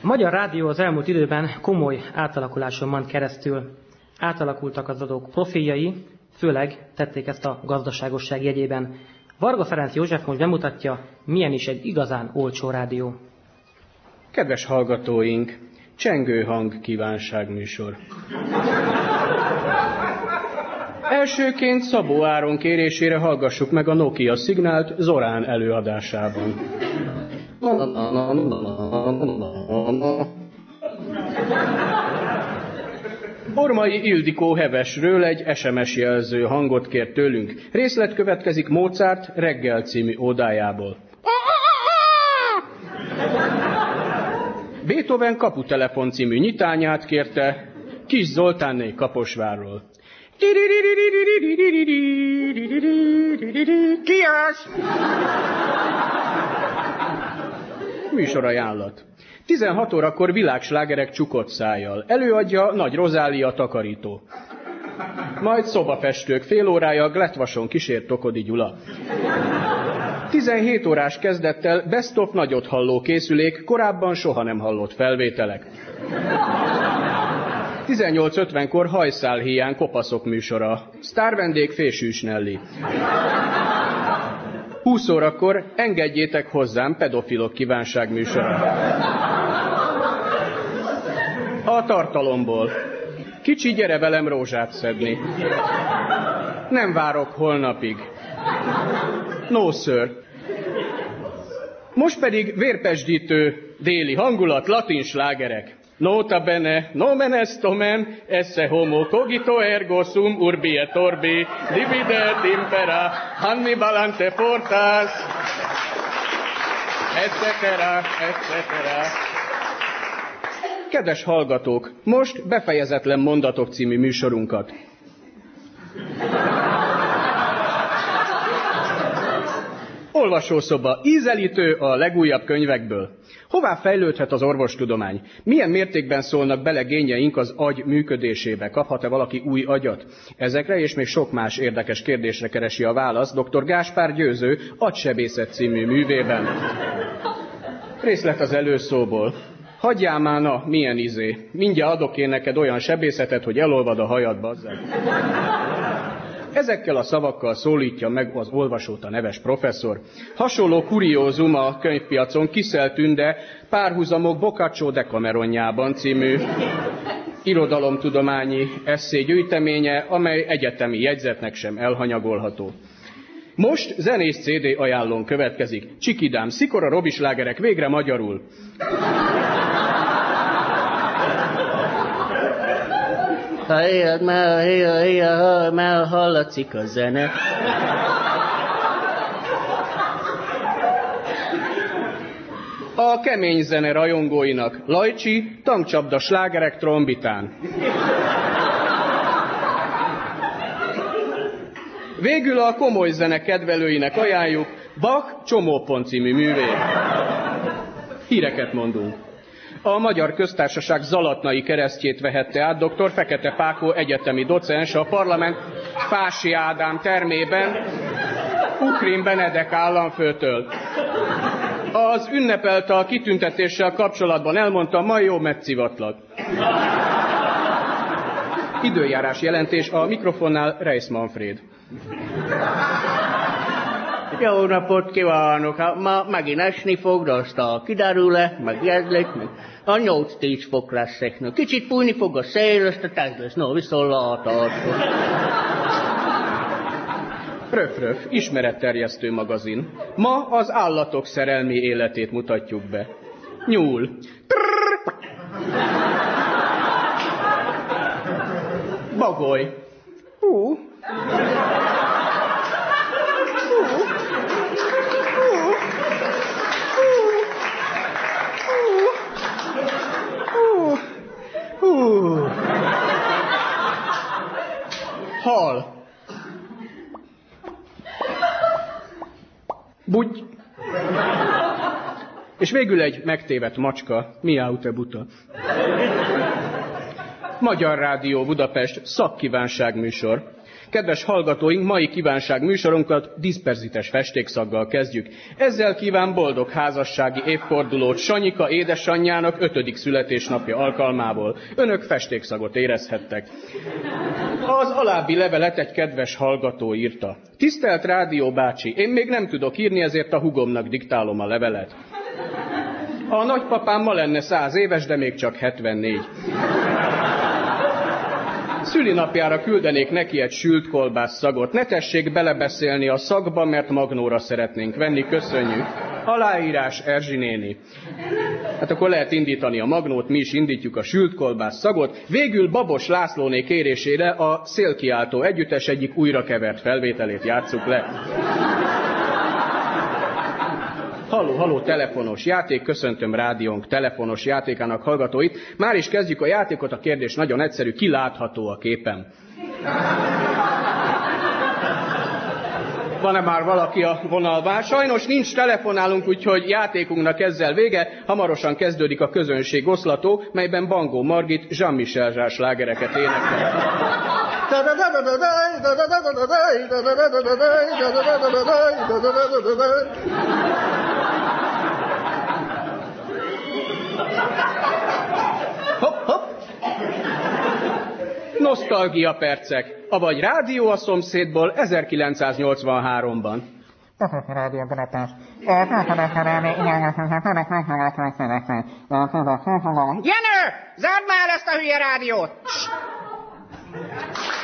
A Magyar Rádió az elmúlt időben komoly átalakuláson ment keresztül. Átalakultak az adók profiljai, főleg tették ezt a gazdaságosság jegyében. Varga Ferenc József most bemutatja, milyen is egy igazán olcsó rádió. Kedves hallgatóink, csengő hang kívánságműsor. Elsőként Szabó Áron kérésére hallgassuk meg a Nokia szignált Zorán előadásában. Ormai Ildikó Hevesről egy SMS jelző hangot kért tőlünk. Részlet következik Mozart Reggel című ódájából. Beethoven Kaputelefon című nyitányát kérte Kis Zoltánné Kaposvárról. Ki az? Műsorajánlat. 16 órakor világslágerek csukott szájjal. Előadja Nagy Rozália takarító. Majd szobafestők fél órája Glettvason kísért Tokodi Gyula. 17 órás kezdettel Best of nagyot halló készülék, korábban soha nem hallott felvételek. 18:50-kor hajszálhíján kopaszok műsora. Sztárvendég Fésűs Nelly. 20 órakor engedjétek hozzám pedofilok kívánság műsora. A tartalomból. Kicsi, gyere velem rózsát szedni. Nem várok holnapig. No, sir. Most pedig vérpesdítő déli hangulat, latin slágerek. Nota bene, nomen est omen, esse homo cogito ergo sum urbi et orbi, divide et impera, Hannibal ante portas, etc. Kedves hallgatók, most Befejezetlen mondatok című műsorunkat. Olvasószoba, ízelítő a legújabb könyvekből. Hová fejlődhet az orvostudomány? Milyen mértékben szólnak bele génjeink az agy működésébe? Kaphat-e valaki új agyat? Ezekre és még sok más érdekes kérdésre keresi a választ dr. Gáspár Győző Agysebészet című művében. Részlet az előszóból. Hagyjál már, na, milyen izé. Mindjárt adok én neked olyan sebészetet, hogy elolvad a hajad, bazzeg. Ezekkel a szavakkal szólítja meg az olvasót a neves professzor. Hasonló kuriózum a könyvpiacon Kiszel Tünde Párhuzamok Boccaccio Decameronjában című irodalomtudományi esszégyűjteménye, amely egyetemi jegyzetnek sem elhanyagolható. Most zenés CD ajánlón következik. Csikidám, Szikora robislágerek végre magyarul. Ha éjjel, már hallatszik a zene. A kemény zene rajongóinak Lajcsi, tankcsapda slágerek trombitán. Végül a komoly zene kedvelőinek ajánljuk Bach Csomópont című művét. Híreket mondunk. A Magyar Köztársaság zalatnai keresztjét vehette át dr. Fekete Pákó egyetemi docens a parlament Fási Ádám termében Ukrin Benedek államfőtől. Az ünnepelte a kitüntetéssel kapcsolatban elmondta, ma jó megszivatlag. Időjárás jelentés a mikrofonnál Reis Manfred. Jó napot kívánok! Ma megint esni fog, de aztán kiderül-e, megjegyzlik, meg a 8-10 fok lesz. Kicsit fújni fog a szél, ezt a tenglesz. No, viszontlátásra. Röf, ismeretterjesztő magazin. Ma az állatok szerelmi életét mutatjuk be. Nyúl. Bagoly. Hal. Bugy. És végül egy megtévedt macska. Miáu te buta. Magyar Rádió Budapest szakkívánság műsor. Kedves hallgatóink, mai kívánság műsorunkat diszperzites festékszaggal kezdjük. Ezzel kíván boldog házassági évfordulót Sanyika édesanyjának 5. születésnapja alkalmából. Önök festékszagot érezhettek. Az alábbi levelet egy kedves hallgató írta. Tisztelt Rádió bácsi, én még nem tudok írni, ezért a hugomnak diktálom a levelet. A nagypapám ma lenne 100 éves, de még csak 74. Szülinapjára küldenék neki egy sült kolbász szagot. Ne tessék belebeszélni a szagba, mert magnóra szeretnénk venni, köszönjük. Aláírás Erzsi néni. Hát akkor lehet indítani a magnót, mi is indítjuk a sült kolbász szagot. Végül Babos Lászlóné kérésére a Szélkiáltó együttes egyik újrakevert felvételét játsszuk le. Halló, telefonos játék, köszöntöm rádiónk telefonos játékának hallgatóit. Már is kezdjük a játékot, a kérdés nagyon egyszerű, ki látható a képen? Van-e már valaki a vonalban? Sajnos nincs telefonálunk, úgyhogy játékunknak ezzel vége. Hamarosan kezdődik a közönség oszlató, melyben Bangó Margit Jean-Michel Jarre slágereket énekel. Hopp, hopp. Nosztalgia percek, avagy rádió a szomszédból 1983-ban. Rádió Budapest. Jenő! Zárd már ezt a hülye rádiót!